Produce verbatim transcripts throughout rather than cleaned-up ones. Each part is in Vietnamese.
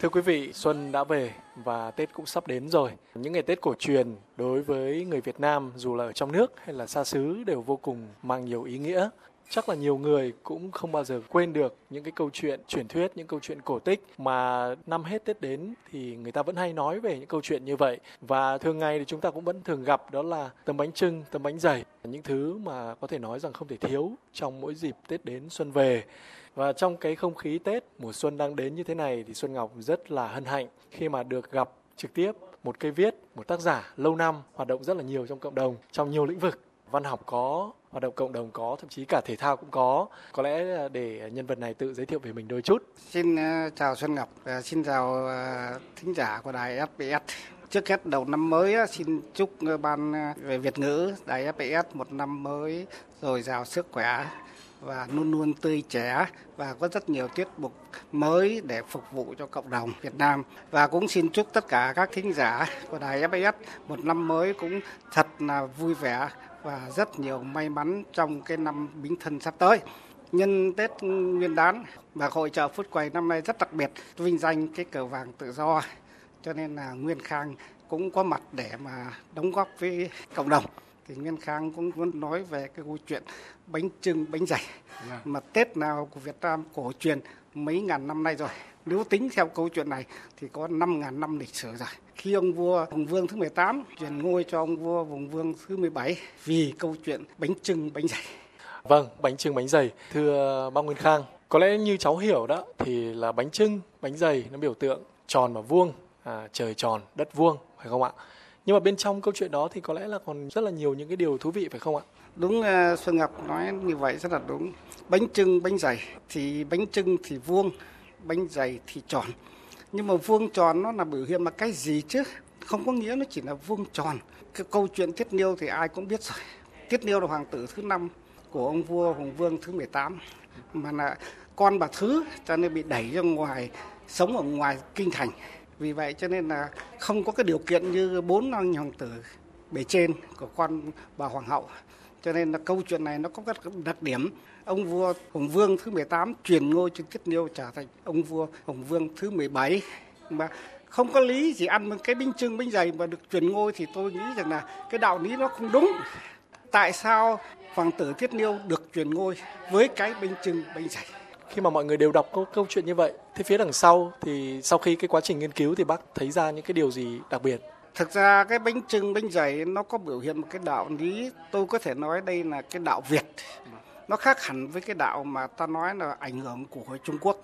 Thưa quý vị, xuân đã về và Tết cũng sắp đến rồi. Những ngày Tết cổ truyền đối với người Việt Nam dù là ở trong nước hay là xa xứ đều vô cùng mang nhiều ý nghĩa. Chắc là nhiều người cũng không bao giờ quên được những cái câu chuyện truyền thuyết, những câu chuyện cổ tích mà năm hết Tết đến thì người ta vẫn hay nói về những câu chuyện như vậy. Và thường ngày thì chúng ta cũng vẫn thường gặp, đó là tấm bánh chưng, tấm bánh dày, những thứ mà có thể nói rằng không thể thiếu trong mỗi dịp Tết đến xuân về. Và trong cái không khí Tết, mùa xuân đang đến như thế này thì Xuân Ngọc rất là hân hạnh khi mà được gặp trực tiếp một cây viết, một tác giả lâu năm hoạt động rất là nhiều trong cộng đồng, trong nhiều lĩnh vực. Văn học có, hoạt động cộng đồng có, thậm chí cả thể thao cũng có. Có lẽ để nhân vật này tự giới thiệu về mình đôi chút. Xin uh, chào Xuân Ngọc, uh, xin chào uh, thính giả của đài ép pê ét. Trước hết đầu năm mới uh, xin chúc uh, ban uh, về Việt ngữ đài ép pê ét một năm mới dồi dào sức khỏe và luôn luôn tươi trẻ và có rất nhiều tiết mục mới để phục vụ cho cộng đồng Việt Nam. Và cũng xin chúc tất cả các thính giả của đài ép pê ét một năm mới cũng thật là vui vẻ và rất nhiều may mắn trong cái năm Bính Thân sắp tới. Nhân Tết Nguyên đán và hội chợ Phút Quầy năm nay rất đặc biệt, vinh danh cái cờ vàng tự do, cho nên là Nguyên Khang cũng có mặt để mà đóng góp với cộng đồng. Thì Nguyên Khang cũng muốn nói về cái câu chuyện bánh chưng, bánh dày yeah. mà Tết nào của Việt Nam cổ truyền mấy ngàn năm nay rồi. Nếu tính theo câu chuyện này thì có năm ngàn năm lịch sử rồi. Khi ông vua Hùng Vương thứ mười tám truyền ngôi cho ông vua Hùng Vương thứ mười bảy vì câu chuyện bánh chưng, bánh dày. Vâng, bánh chưng, bánh dày. Thưa bác Nguyên Khang, có lẽ như cháu hiểu đó thì là bánh chưng, bánh dày nó biểu tượng tròn và vuông, à, trời tròn, đất vuông, phải không ạ? Nhưng mà bên trong câu chuyện đó thì có lẽ là còn rất là nhiều những cái điều thú vị phải không ạ? Đúng, uh, Xuân Ngọc nói như vậy rất là đúng. Bánh chưng, bánh dày thì bánh chưng thì vuông, bánh dày thì tròn. Nhưng mà vuông tròn nó là biểu hiện là cái gì chứ? Không có nghĩa nó chỉ là vuông tròn. Cái câu chuyện Tiết Niêu thì ai cũng biết rồi. Tiết Niêu là hoàng tử thứ năm của ông vua Hùng Vương thứ mười tám. Mà là con bà Thứ cho nên bị đẩy ra ngoài, sống ở ngoài kinh thành. Vì vậy cho nên là không có cái điều kiện như bốn anh hoàng tử bề trên của con bà hoàng hậu. Cho nên là câu chuyện này nó có các đặc điểm. Ông vua Hùng Vương thứ mười tám truyền ngôi cho Tiết Niêu trở thành ông vua Hùng Vương thứ mười bảy. Mà không có lý gì ăn một cái bánh chưng bánh dày mà được truyền ngôi thì tôi nghĩ rằng là cái đạo lý nó không đúng. Tại sao hoàng tử Tiết Niêu được truyền ngôi với cái bánh chưng bánh dày? Khi mà mọi người đều đọc câu, câu chuyện như vậy, thế phía đằng sau thì sau khi cái quá trình nghiên cứu thì bác thấy ra những cái điều gì đặc biệt? Thực ra cái bánh chưng bánh dày nó có biểu hiện một cái đạo lý, tôi có thể nói đây là cái đạo Việt. Nó khác hẳn với cái đạo mà ta nói là ảnh hưởng của Trung Quốc.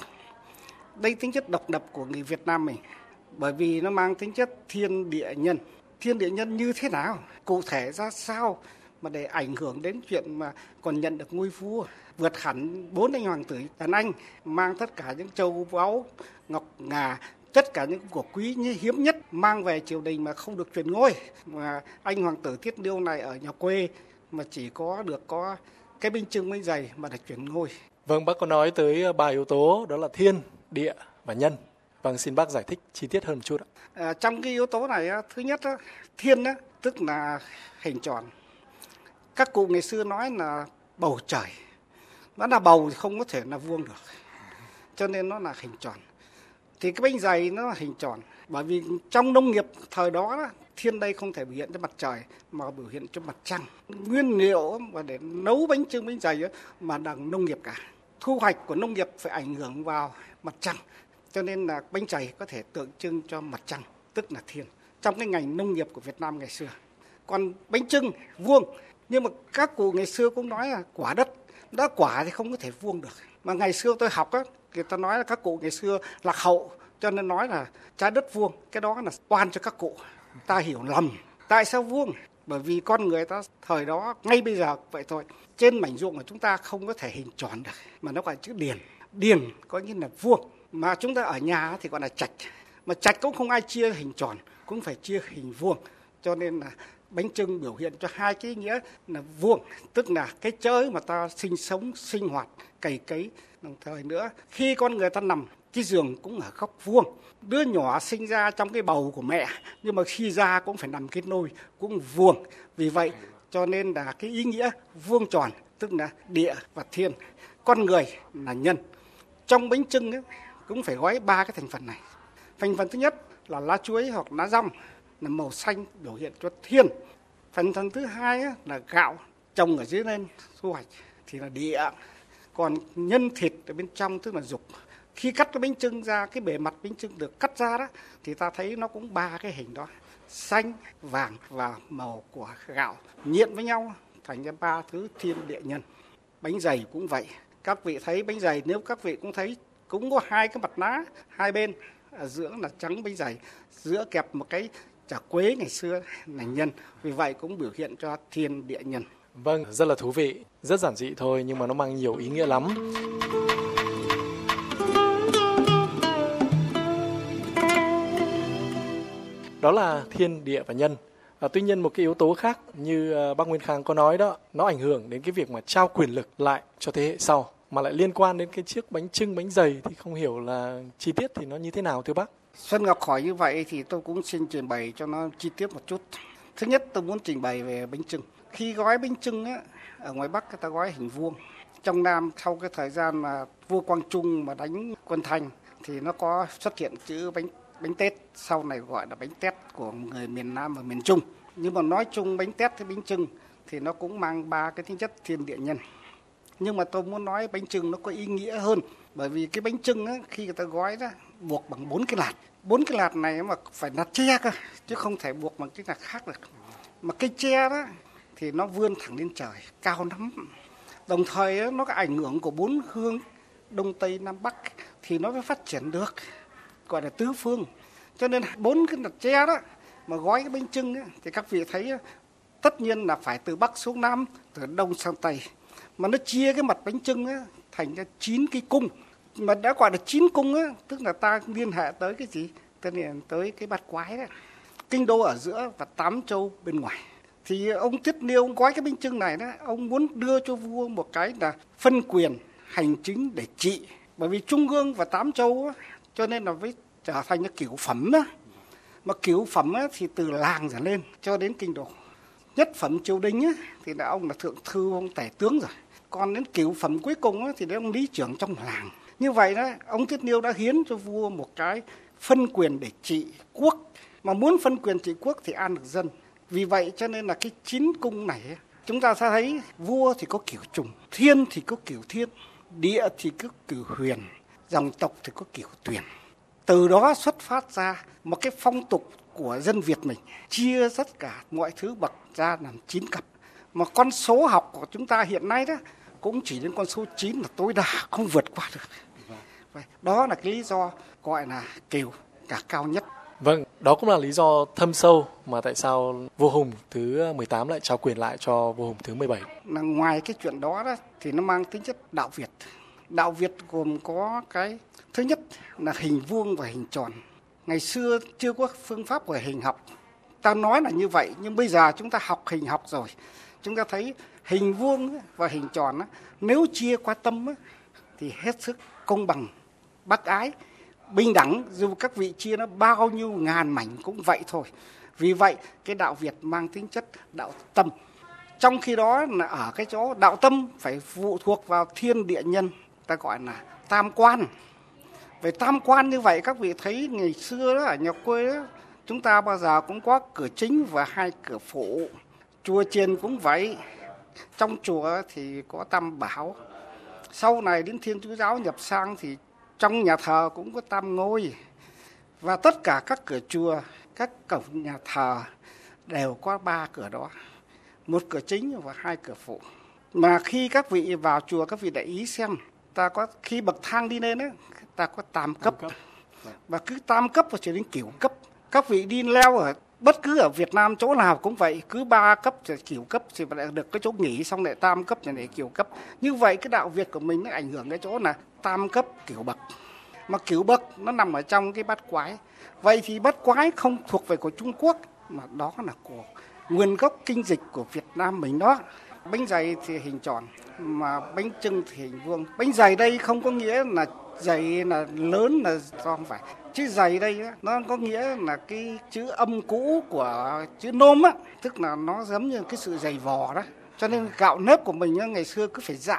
Đây tính chất độc lập của người Việt Nam mình, bởi vì nó mang tính chất thiên địa nhân. Thiên địa nhân như thế nào? Cụ thể ra sao mà để ảnh hưởng đến chuyện mà còn nhận được ngôi vua? Vượt hẳn bốn anh hoàng tử đàn anh, mang tất cả những châu báu, ngọc ngà, tất cả những của quý như hiếm nhất mang về triều đình mà không được truyền ngôi. Mà anh hoàng tử Tiết Niêu này ở nhà quê mà chỉ có được có cái bánh chưng bánh dày mà được truyền ngôi. Vâng, bác có nói tới ba yếu tố đó là thiên, địa và nhân. Vâng, xin bác giải thích chi tiết hơn một chút ạ. À, trong cái yếu tố này, thứ nhất, thiên tức là hình tròn. Các cụ ngày xưa nói là bầu trời. Nó là bầu thì không có thể là vuông được. Cho nên nó là hình tròn. Thì cái bánh dày nó là hình tròn. Bởi vì trong nông nghiệp thời đó, thiên đây không thể biểu hiện cho mặt trời mà biểu hiện cho mặt trăng. Nguyên liệu mà để nấu bánh chưng bánh dày mà bằng nông nghiệp cả. Thu hoạch của nông nghiệp phải ảnh hưởng vào mặt trăng. Cho nên là bánh dày có thể tượng trưng cho mặt trăng, tức là thiên. Trong cái ngành nông nghiệp của Việt Nam ngày xưa. Còn bánh chưng vuông. Nhưng mà các cụ ngày xưa cũng nói là quả đất. Đã quả thì không có thể vuông được. Mà ngày xưa tôi học á, người ta nói là các cụ ngày xưa lạc hậu, cho nên nói là trái đất vuông. Cái đó là oan cho các cụ. Ta hiểu lầm. Tại sao vuông? Bởi vì con người ta thời đó, ngay bây giờ vậy thôi. Trên mảnh ruộng của chúng ta không có thể hình tròn được. Mà nó gọi là chữ điền. Điền có nghĩa là vuông. Mà chúng ta ở nhà thì gọi là trạch. Mà trạch cũng không ai chia hình tròn, cũng phải chia hình vuông. Cho nên là bánh chưng biểu hiện cho hai cái nghĩa là vuông, tức là cái chỗ mà ta sinh sống, sinh hoạt, cày cấy. Đồng thời nữa, khi con người ta nằm, cái giường cũng ở góc vuông. Đứa nhỏ sinh ra trong cái bầu của mẹ, nhưng mà khi ra cũng phải nằm cái nôi, cũng vuông. Vì vậy, cho nên là cái ý nghĩa vuông tròn, tức là địa và thiên. Con người là nhân. Trong bánh chưng ấy, cũng phải gói ba cái thành phần này. Thành phần thứ nhất là lá chuối hoặc lá dong là màu xanh biểu hiện cho thiên. Thành phần thứ hai là gạo trồng ở dưới lên thu hoạch thì là địa. Còn nhân thịt ở bên trong tức là dục. Khi cắt cái bánh chưng ra, cái bề mặt bánh chưng được cắt ra đó thì ta thấy nó cũng ba cái hình đó, xanh, vàng và màu của gạo nhện với nhau thành ra ba thứ thiên địa nhân. Bánh dày cũng vậy. Các vị thấy bánh dày, nếu các vị cũng thấy cũng có hai cái mặt lá hai bên, ở giữa là trắng bánh dày, giữa kẹp một cái chả quế ngày xưa là nhân, vì vậy cũng biểu hiện cho thiên địa nhân. Vâng, rất là thú vị, rất giản dị thôi nhưng mà nó mang nhiều ý nghĩa lắm. Đó là thiên địa và nhân. À, tuy nhiên một cái yếu tố khác như uh, bác Nguyên Khang có nói đó, nó ảnh hưởng đến cái việc mà trao quyền lực lại cho thế hệ sau, mà lại liên quan đến cái chiếc bánh chưng bánh dày thì không hiểu là chi tiết thì nó như thế nào thưa bác? Xuân Ngọc hỏi như vậy thì tôi cũng xin trình bày cho nó chi tiết một chút. Thứ nhất tôi muốn trình bày về bánh chưng. Khi gói bánh chưng á, ở ngoài Bắc người ta gói hình vuông. Trong Nam sau cái thời gian mà vua Quang Trung mà đánh quân Thanh thì nó có xuất hiện chữ bánh bánh tét, sau này gọi là bánh tét của người miền Nam và miền Trung. Nhưng mà nói chung bánh tét với bánh chưng thì nó cũng mang ba cái tính chất thiên địa nhân. Nhưng mà tôi muốn nói bánh chưng nó có ý nghĩa hơn, bởi vì cái bánh chưng á, khi người ta gói đó buộc bằng bốn cái lạt. Bốn cái lạt này mà phải là tre cơ, chứ không thể buộc bằng cái lạt khác được. Mà cây tre đó thì nó vươn thẳng lên trời, cao lắm. Đồng thời đó, nó có ảnh hưởng của bốn hướng Đông Tây Nam Bắc thì nó mới phát triển được, gọi là tứ phương. Cho nên bốn cái lạt tre đó mà gói cái bánh chưng ấy, thì các vị thấy tất nhiên là phải từ Bắc xuống Nam, từ Đông sang Tây. Mà nó chia cái mặt bánh chưng ấy, thành ra chín cái cung. Mà đã gọi là chín cung á, tức là ta liên hệ tới cái gì? Tức là tới cái bát quái đó. Kinh đô ở giữa và tám châu bên ngoài. Thì ông Tiết Niêu ông gói cái bánh chưng này đó, ông muốn đưa cho vua một cái là phân quyền hành chính để trị. Bởi vì Trung ương và tám châu á, cho nên là mới trở thành cái cửu phẩm đó. Mà cửu phẩm á, thì từ làng trở lên cho đến kinh đô. Nhất phẩm triều đình á, thì là ông là thượng thư, ông tể tướng rồi. Còn đến cửu phẩm cuối cùng á, thì là ông lý trưởng trong làng. Như vậy đó, ông Tiết Niêu đã hiến cho vua một cái phân quyền để trị quốc. Mà muốn phân quyền trị quốc thì an được dân. Vì vậy cho nên là cái chín cung này, chúng ta sẽ thấy vua thì có kiểu trùng, thiên thì có kiểu thiên, địa thì có kiểu huyền, dòng tộc thì có kiểu tuyển. Từ đó xuất phát ra một cái phong tục của dân Việt mình, chia tất cả mọi thứ bậc ra làm chín cặp. Mà con số học của chúng ta hiện nay đó cũng chỉ đến con số chín là tối đa, không vượt qua được. Đó là cái lý do gọi là cửu cả cao nhất. Vâng, đó cũng là lý do thâm sâu mà tại sao vua Hùng thứ mười tám lại trao quyền lại cho vua Hùng thứ mười bảy. Là ngoài cái chuyện đó, đó thì nó mang tính chất đạo Việt. Đạo Việt gồm có cái thứ nhất là hình vuông và hình tròn. Ngày xưa chưa có phương pháp về hình học. Ta nói là như vậy, nhưng bây giờ chúng ta học hình học rồi. Chúng ta thấy hình vuông và hình tròn nếu chia qua tâm thì hết sức công bằng, bác ái, bình đẳng, dù các vị chia nó bao nhiêu ngàn mảnh cũng vậy thôi. Vì vậy cái đạo Việt mang tính chất đạo tâm. Trong khi đó là ở cái chỗ đạo tâm phải phụ thuộc vào thiên địa nhân, ta gọi là tam quan. Về tam quan như vậy các vị thấy ngày xưa đó ở nhà quê đó, chúng ta bao giờ cũng có cửa chính và hai cửa phụ. Chùa chiền cũng vậy. Trong chùa thì có tam bảo. Sau này đến Thiên Chúa giáo nhập sang thì trong nhà thờ cũng có tam ngôi. Và tất cả các cửa chùa, các cổng nhà thờ đều có ba cửa đó. Một cửa chính và hai cửa phụ. Mà khi các vị vào chùa các vị để ý xem, ta có khi bậc thang đi lên ấy, ta có tam cấp. Tam cấp. Và cứ tam cấp và trở đến cửu cấp. Các vị đi leo ở bất cứ ở Việt Nam chỗ nào cũng vậy, cứ ba cấp rồi cửu cấp thì lại được cái chỗ nghỉ, xong lại tam cấp rồi lại cửu cấp. Như vậy cái đạo Việt của mình nó ảnh hưởng cái chỗ là tam cấp cửu bậc. Mà cửu bậc nó nằm ở trong cái bát quái. Vậy thì bát quái không thuộc về của Trung Quốc, mà đó là của nguyên gốc kinh dịch của Việt Nam mình đó. Bánh dày thì hình tròn, mà bánh chưng thì hình vuông. Bánh dày đây không có nghĩa là dày là lớn là do không phải. Chữ dày đây á, nó có nghĩa là cái chữ âm cũ của chữ nôm á, tức là nó giống như cái sự dày vò đó. Cho nên gạo nếp của mình á, ngày xưa cứ phải giã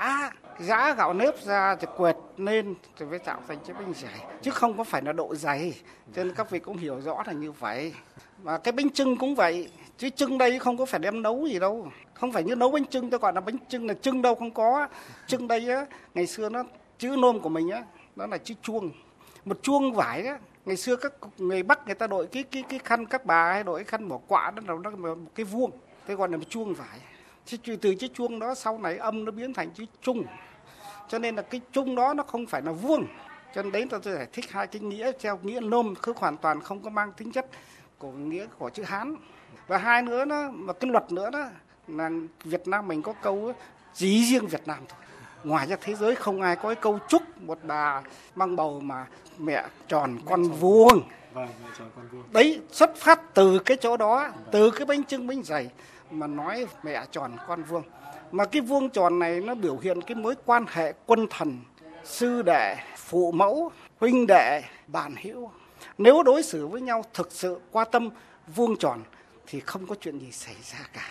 giã gạo nếp ra thì quệt lên rồi mới tạo thành cái bánh dày, chứ không có phải là độ dày. Cho nên các vị cũng hiểu rõ là như vậy. Và cái bánh chưng cũng vậy, chứ chưng đây không có phải đem nấu gì đâu, không phải như nấu bánh chưng tôi gọi là bánh chưng là chưng đâu, không có. Chưng đây á, ngày xưa nó chữ nôm của mình á, nó là chữ chuông, một chuông vải á. Ngày xưa các người Bắc người ta đội cái cái cái khăn, các bà hay đội cái khăn bỏ quạ, đó là nó một cái vuông, thế gọi là một chuông vải. Chứ từ cái chuông đó sau này âm nó biến thành chữ trung, cho nên là cái trung đó nó không phải là vuông. Cho nên đấy tôi giải thích hai cái nghĩa theo nghĩa nôm, cứ hoàn toàn không có mang tính chất của nghĩa của chữ Hán. Và hai nữa đó, mà cái luật nữa đó là Việt Nam mình có câu chỉ riêng Việt Nam thôi, ngoài ra thế giới không ai có cái câu chúc một bà mang bầu mà mẹ tròn con vuông. Vâng, mẹ tròn con vuông. Đấy xuất phát từ cái chỗ đó, từ cái bánh chưng bánh dày mà nói mẹ tròn con vuông. Mà cái vuông tròn này nó biểu hiện cái mối quan hệ quân thần, sư đệ, phụ mẫu, huynh đệ, bạn hữu. Nếu đối xử với nhau thực sự qua tâm vuông tròn thì không có chuyện gì xảy ra cả.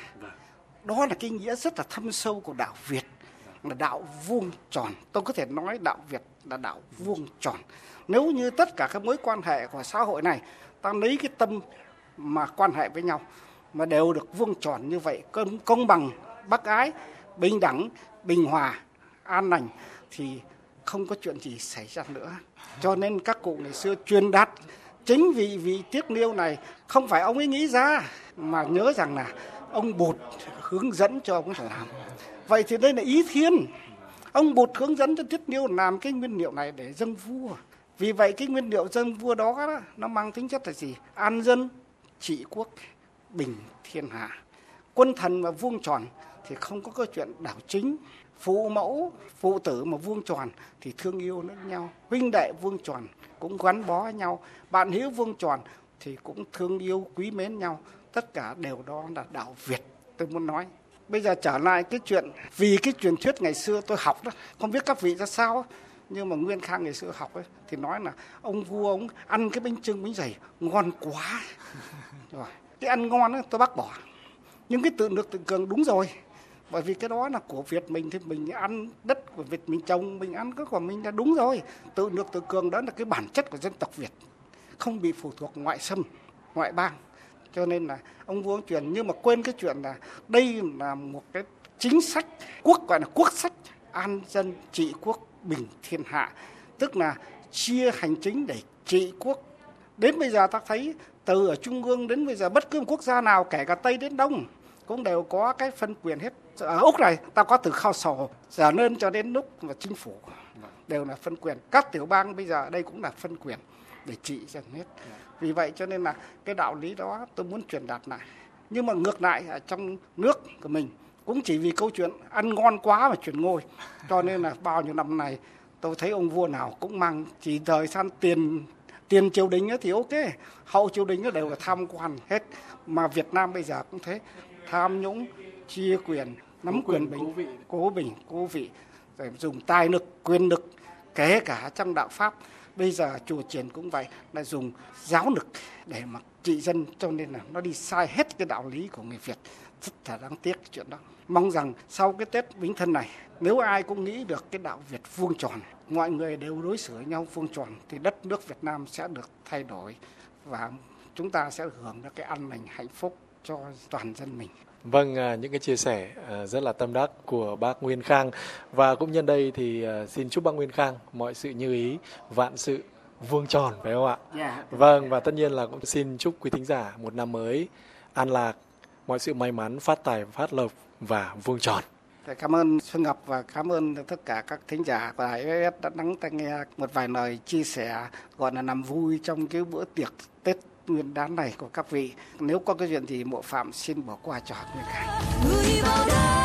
Đó là cái nghĩa rất là thâm sâu của đạo Việt, là đạo vuông tròn. Tôi có thể nói đạo Việt là đạo vuông tròn. Nếu như tất cả các mối quan hệ của xã hội này, ta lấy cái tâm mà quan hệ với nhau mà đều được vuông tròn như vậy, công, công bằng, bác ái, bình đẳng, bình hòa, an lành, thì không có chuyện gì xảy ra nữa. Cho nên các cụ ngày xưa truyền đạt chính vì vị Tiết Niêu này không phải ông ấy nghĩ ra, mà nhớ rằng là ông Bụt hướng dẫn cho ông ấy làm. Vậy thì đây là ý thiên. Ông Bụt hướng dẫn cho Tiết Niêu làm cái nguyên liệu này để dâng vua. Vì vậy cái nguyên liệu dâng vua đó, đó nó mang tính chất là gì? An dân, trị quốc, bình thiên hạ. Quân thần mà vuông tròn thì không có câu chuyện đảo chính. Phụ mẫu, phụ tử mà vuông tròn thì thương yêu lẫn nhau. Huynh đệ vuông tròn cũng gắn bó với nhau. Bạn hữu vuông tròn thì cũng thương yêu quý mến nhau. Tất cả đều đó là đạo Việt, tôi muốn nói. Bây giờ trở lại cái chuyện, vì cái truyền thuyết ngày xưa tôi học đó, không biết các vị ra sao, nhưng mà Nguyên Khang ngày xưa học ấy, thì nói là ông vua ông ăn cái bánh chưng bánh dày ngon quá. Rồi, cái ăn ngon ấy, tôi bác bỏ. Nhưng cái tự lực tự cường đúng rồi. Bởi vì cái đó là của Việt mình thì mình ăn đất của Việt mình trồng, mình ăn cái của mình là đúng rồi. Tự lực tự cường đó là cái bản chất của dân tộc Việt, không bị phụ thuộc ngoại xâm, ngoại bang. Cho nên là ông vua ông truyền, nhưng mà quên cái chuyện là đây là một cái chính sách quốc, gọi là quốc sách an dân trị quốc bình thiên hạ, tức là chia hành chính để trị quốc. Đến bây giờ ta thấy từ ở trung ương đến bây giờ bất cứ một quốc gia nào, kể cả Tây đến Đông, cũng đều có cái phân quyền hết. Ở Úc này ta có từ Khao Sổ trở nên cho đến lúc và chính phủ đều là phân quyền. Các tiểu bang bây giờ ở đây cũng là phân quyền để trị dần hết. Vì vậy cho nên là cái đạo lý đó tôi muốn truyền đạt lại. Nhưng mà ngược lại ở trong nước của mình cũng chỉ vì câu chuyện ăn ngon quá mà chuyển ngôi. Cho nên là bao nhiêu năm này tôi thấy ông vua nào cũng mang chỉ thời gian tiền tiền triều đình thì ok, hậu triều đình đều là tham quan hết. Mà Việt Nam bây giờ cũng thế, tham nhũng, chia quyền, nắm cố quyền bình, bình, cố vị. cố bình, cố vị, rồi dùng tài lực, quyền lực, kể cả trong đạo Pháp. Bây giờ chùa chiền cũng vậy, là dùng giáo lực để mà trị dân, cho nên là nó đi sai hết cái đạo lý của người Việt. Rất là đáng tiếc cái chuyện đó. Mong rằng sau cái Tết Bính Thân này, nếu ai cũng nghĩ được cái đạo Việt vuông tròn, mọi người đều đối xử với nhau vuông tròn, thì đất nước Việt Nam sẽ được thay đổi và chúng ta sẽ hưởng được cái an lành hạnh phúc cho toàn dân mình. Vâng, những cái chia sẻ rất là tâm đắc của bác Nguyên Khang. Và cũng nhân đây thì xin chúc bác Nguyên Khang mọi sự như ý, vạn sự vuông tròn, phải không ạ? Yeah. Vâng, và tất nhiên là cũng xin chúc quý thính giả một năm mới an lạc, mọi sự may mắn, phát tài, phát lộc và vuông tròn. Cảm ơn Xuân Ngọc và cảm ơn tất cả các thính giả của Đài ép ét đã lắng tai nghe một vài lời chia sẻ gọi là làm vui trong cái bữa tiệc Tết Nguyên đán này của các vị. Nếu có cái chuyện gì mộ phạm xin bỏ qua cho Nguyên Khang.